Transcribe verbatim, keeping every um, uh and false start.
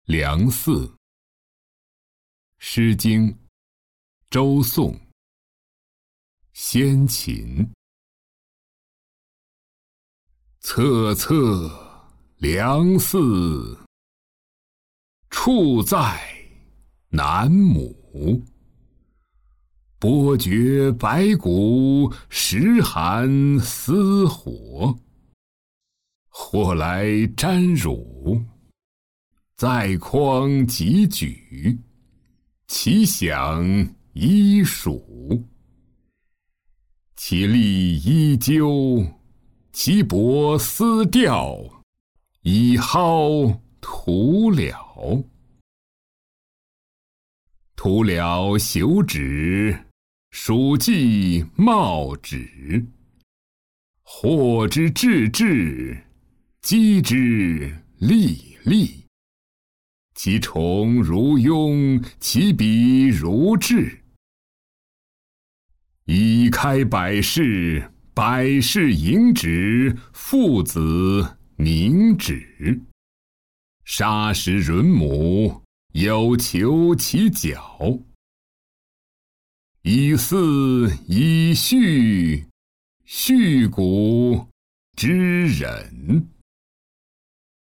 梁四，《诗经·周颂·先秦》。恻恻梁四，处在南亩。伯爵白骨，食寒思火。或来沾辱，在匡即举，其享衣属。其力依纠，其帛丝调，以蒿涂了。涂了朽止，暑季茂止。获之至至，击之沥沥。其虫如臅，其笔如炙。以开百世，百世盈止，父子凝止。杀食润母，有求其角。以嗣以序，序古之忍。